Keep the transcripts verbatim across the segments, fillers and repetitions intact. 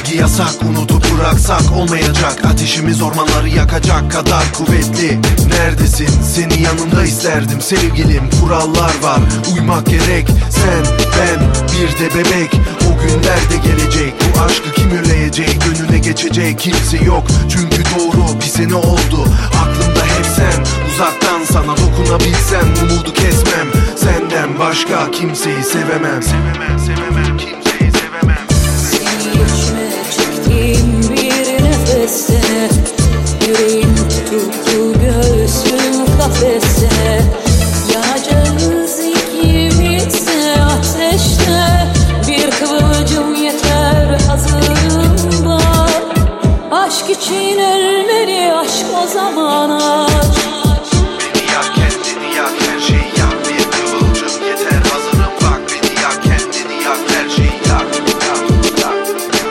Sevgi yasak, unutup bıraksak olmayacak. Ateşimiz ormanları yakacak kadar kuvvetli. Neredesin? Seni yanımda isterdim sevgilim. Kurallar var, uymak gerek. Sen, ben, bir de bebek. O günler de gelecek. Bu aşkı kim önleyecek? Önüne geçecek kimse yok. Çünkü doğru bir sene oldu. Aklımda hep sen. Uzaktan sana dokunabilsem umudu kesmem. Senden başka kimseyi sevemem. Sevemem, sevemem, kimseyi sevemem. Seni içime çektiğim bir nefeste, yüreğim tutuldu göğsümün kafeste. Yanacağız ikimizse ateşte, bir kıvılcım yeter hazırım var. Aşk için ölmeli aşk o zaman aç. Beni yak, kendini yak, her şeyi yak. Bir kıvılcım yeter hazırım bak. Beni yak, kendini yak, her şeyi yak, yak, yak.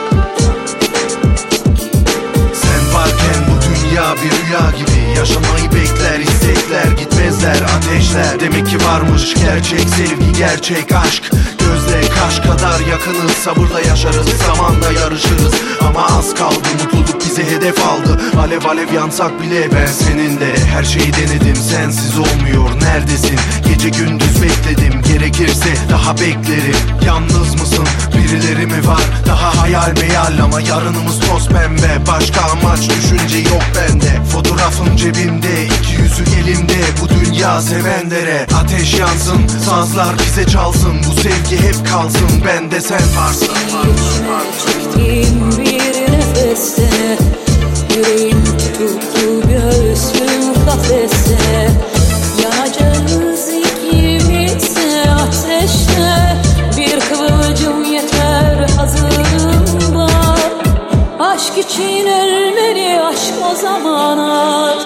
Sen varken bu dünya bir rüya gibi. Yaşamayı bekler, istekler, gitmezler ateşler. Demek ki varmış gerçek sevgi, gerçek aşk. Gözle kaş kadar yakınız, sabırla yaşarız, zamanla yarışırız. Ama az kaldı, mutluluk bize hedef aldı. Alev alev yansak bile ben seninle. Her şeyi denedim, sensiz olmuyor. Neredesin? Gece gündüz bekledim. Gerekirse daha beklerim. Yalnız mısın? Birileri mi var? Daha hayal meyal ama yarınımız toz pembe. Başka amaç düşünce yok bende. Fotoğrafın cebimde, iki yüzü elimde. Bu dünya sevenlere ateş yansın, sazlar bize çalsın. Bu sevgi hep kalsın, bende sen varsın. İçime çektiğim bir nefeste, yüreğim tutuldu göğsüm kafeste. Yanacağız ikimizse ateşte, bir kıvılcım yeter hazırım var. Aşk için ölmeli aşk o zaman aç.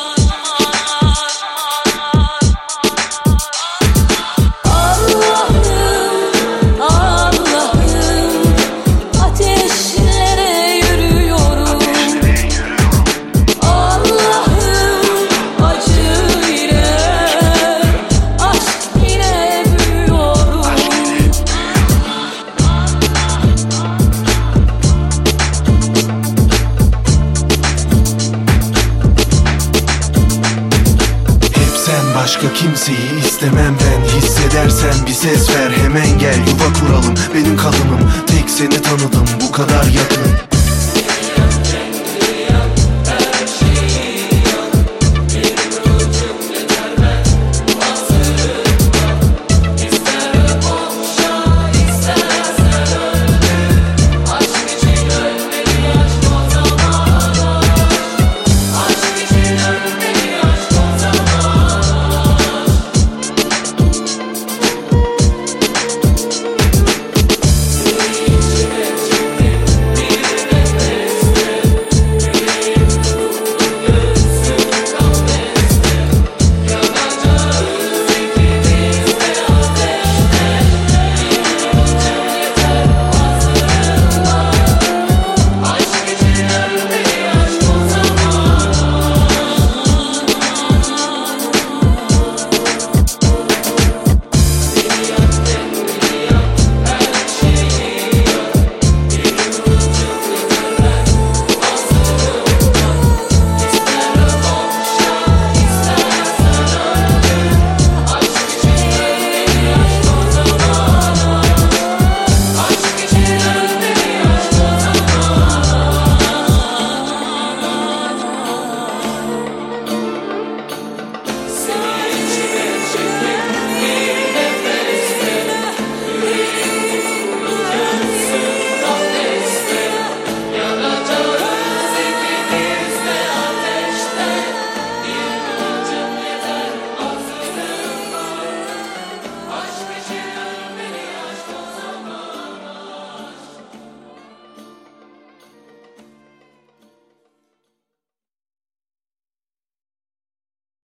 Başka kimseyi istemem ben. Hissedersen bir ses ver, hemen gel yuva kuralım. Benim kadınım, tek seni tanıdım, bu kadar yakın.